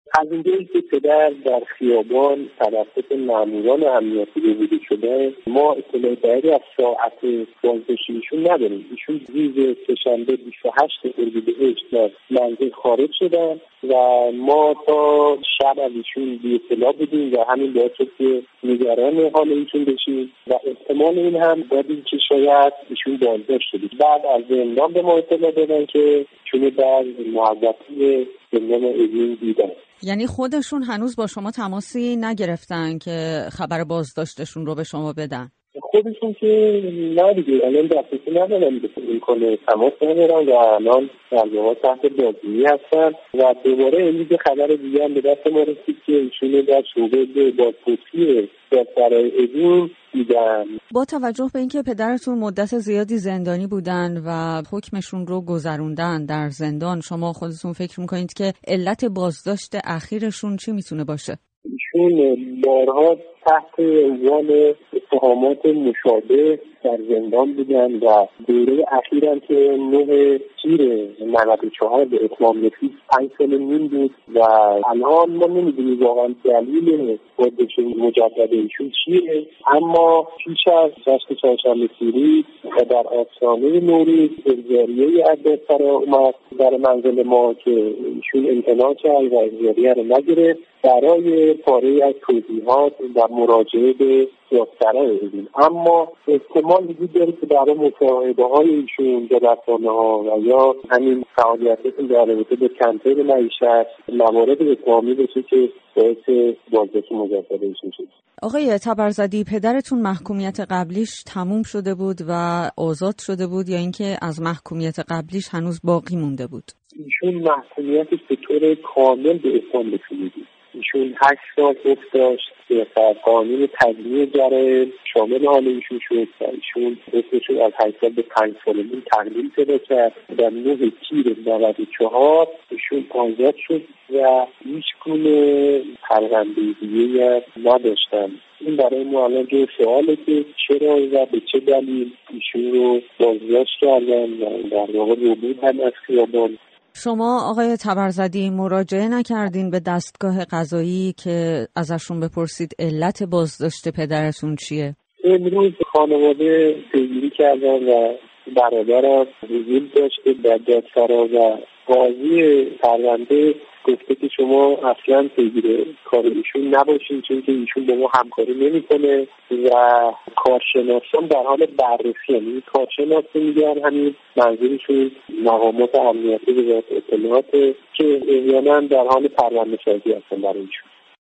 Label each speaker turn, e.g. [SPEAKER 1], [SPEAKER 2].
[SPEAKER 1] از اینجایی که پدر در خیابان توسط ماموران امنیتی بریده شده، ما اطلاع دقیقی از ساعت بازداشت ایشون نداریم. ایشون روز سه‌شنبه 28 اردیبهشت از منزل خارج شدن و ما تا شب از ایشون بی اطلاع بودیم و همین باعث شد که نگران حال ایشون بشیم و احتمال این هم دادیم که شاید ایشون بازداشت شده. بعد از زندان به ما اطلاع دادن که چون در موظفی زندان اوین دیدن.
[SPEAKER 2] یعنی خودشون هنوز با شما تماسی نگرفتن که خبر بازداشتشون رو به شما بدن؟
[SPEAKER 1] خودشون که نه دیگه، الان دسترسی ندارن به امکان تماس ندارن و الان در واقع تحت بازجویی هستن و دوباره امروز خبر دیگه هم به دست ما رسید که ایشون در شعبه بازپرسی دادسرای اوین دیدن.
[SPEAKER 2] با توجه به اینکه پدرتون مدت زیادی زندانی بودن و حکمشون رو گذروندن در زندان، شما خودتون فکر میکنید که علت بازداشت اخیرشون چی میتونه باشه؟
[SPEAKER 1] ایشون بارها تحت عنوان اتهامات مشابه در زندان بودن و دوره اخیرم که 9 تیر 94 به اتمام رسید 5 سال نیم بود و الان ما نمیدونیم واقعا دلیل بازداشت مجدد ایشون چیه، اما پیش از جشن چهارشنبه سوری و در آستانه نوروز احضاریه از دادسرا اومد در منزل ما که ایشون امتناع کرد و احضاریه رو نگرفت برای پاره از توضیحات و مراجعه به دادسرای اوین. اما احتمال وجود داره که برای مصاحبه‌های ایشون در رسانه‌ها و یا همین فعالیتشون در رابطه با کمپین معیشت موارد اتهامی بشه که باعث بازداشت مجدد ایشون شد.
[SPEAKER 2] آقای تبرزدی، پدرتون محکومیت قبلیش تموم شده بود و آزاد شده بود یا اینکه از محکومیت قبلیش هنوز باقی مونده بود؟
[SPEAKER 1] ایشون محکومیتش به طور کامل به اتمام رسیده بود. ایشون 8 سال حکم داشت که قانون تجمیع جرایم شامل حال ایشون شد و ایشون حکمشون از 8 سال به 5 سال نیم تقلیل پیدا کرد. در 9 تیر 94 ایشون آزاد شد و هیچ گونه پرونده دیگه‌ای نداشتن. این برای ما الان جو سواله که چرا و به چه دلیل ایشون رو بازداشت کردن و در واقع رو بودن از خیابان.
[SPEAKER 2] شما آقای تبرزدی مراجعه نکردین به دستگاه قضایی که ازشون بپرسید علت بازداشت پدرتون چیه؟
[SPEAKER 1] امروز خانواده پیگیری کردن و برادرم حضور داشته در دادسرا و قاضی پرونده گفته که شما اصلا پیگیر کار ایشون نباشین چون که ایشون با ما همکاری نمیکنه و کارشناسان در حال بررسی، یعنی کارشناسی میگن همین منظورشون مقامات امنیتی وزارت اطلاعات که احیانا در حال پرونده سازی هستن برای ایشون.